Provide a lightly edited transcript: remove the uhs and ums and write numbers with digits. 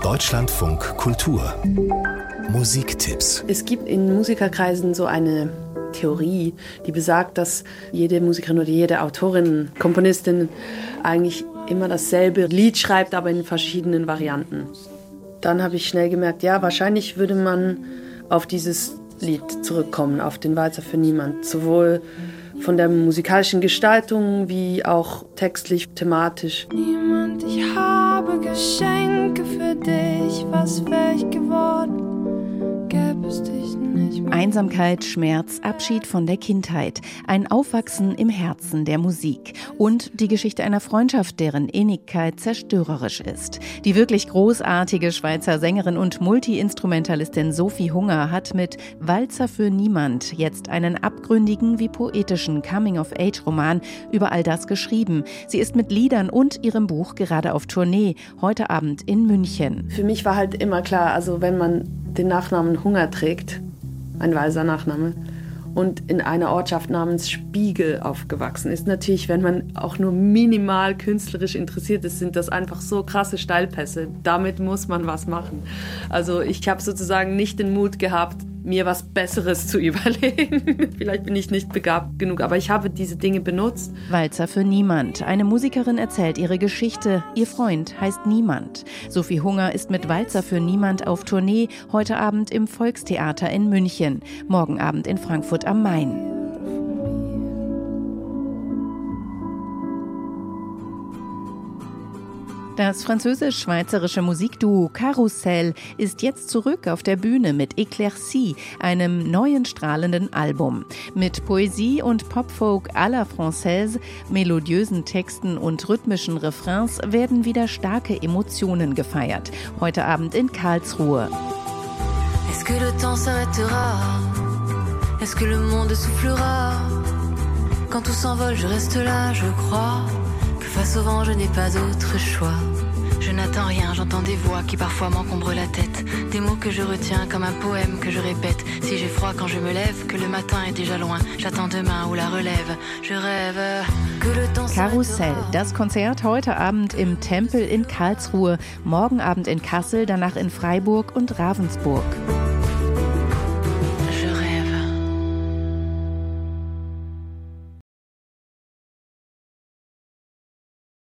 Deutschlandfunk Kultur Musiktipps. Es gibt in Musikerkreisen so eine Theorie, die besagt, dass jede Musikerin oder jede Autorin, Komponistin eigentlich immer dasselbe Lied schreibt, aber in verschiedenen Varianten. Dann habe ich schnell gemerkt, ja, wahrscheinlich würde man auf dieses Lied zurückkommen, auf den Walzer für niemand. Sowohl von der musikalischen Gestaltung wie auch textlich, thematisch. Niemand, ich habe Geschenke für dich, was wär ich geworden, gäbe es dich nicht mehr. Einsamkeit, Schmerz, Abschied von der Kindheit, ein Aufwachsen im Herzen der Musik und die Geschichte einer Freundschaft, deren Innigkeit zerstörerisch ist. Die wirklich großartige Schweizer Sängerin und Multi-Instrumentalistin Sophie Hunger hat mit Walzer für niemand jetzt einen abgründigen wie poetischen Coming-of-Age-Roman über all das geschrieben. Sie ist mit Liedern und ihrem Buch gerade auf Tournee, heute Abend in München. Für mich war halt immer klar, also wenn man den Nachnamen Hunger trägt, ein Walser Nachname, und in einer Ortschaft namens Spiegel aufgewachsen ist. Natürlich, wenn man auch nur minimal künstlerisch interessiert ist, sind das einfach so krasse Steilpässe. Damit muss man was machen. Also ich habe sozusagen nicht den Mut gehabt, mir was Besseres zu überlegen. Vielleicht bin ich nicht begabt genug, aber ich habe diese Dinge benutzt. Walzer für niemand. Eine Musikerin erzählt ihre Geschichte. Ihr Freund heißt Niemand. Sophie Hunger ist mit Walzer für niemand auf Tournee, heute Abend im Volkstheater in München, morgen Abend in Frankfurt am Main. Das französisch-schweizerische Musikduo Carousel ist jetzt zurück auf der Bühne mit Éclaircie, einem neuen strahlenden Album. Mit Poesie und Popfolk à la Française, melodiösen Texten und rhythmischen Refrains werden wieder starke Emotionen gefeiert. Heute Abend in Karlsruhe. Est-ce que le temps s'arrêtera? Est-ce que le monde soufflera? Quand tout s'envole, je reste là, je crois. Face au vent, je n'ai pas d'autre choix. Je n'attends rien, j'entends des voix qui parfois m'encombrent la tête. Des mots que je retiens comme un poème que je répète. Si j'ai froid quand je me lève, que le matin est déjà loin. J'attends demain ou la relève. Je rêve que le temps Carousel, das Konzert heute Abend im Tempel in Karlsruhe, morgen Abend in Kassel, danach in Freiburg und Ravensburg.